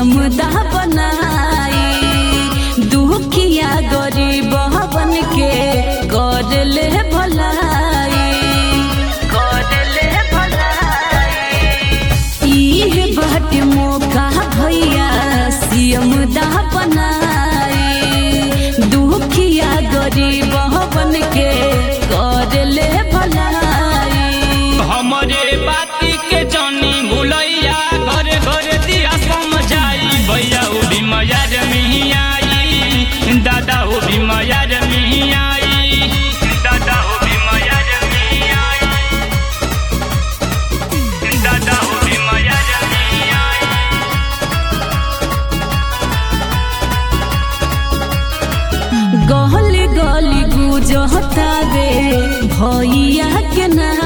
CM दा बनाई दुखिया गरीब बन के कर ले भलाई इहे बाट मौका भैया सीएम दा बनाई दुखिया गरीब बन के कर ले भलाई हमरे बाती के जानी भुलैया घर घर दिया समझाई भैया वो भी मया रमी आई दादा वो भी मया रमी आई दादा वो भी मया रमी आई दादा वो भी मया रमी आई गली गली गुजहतावे भैया के ना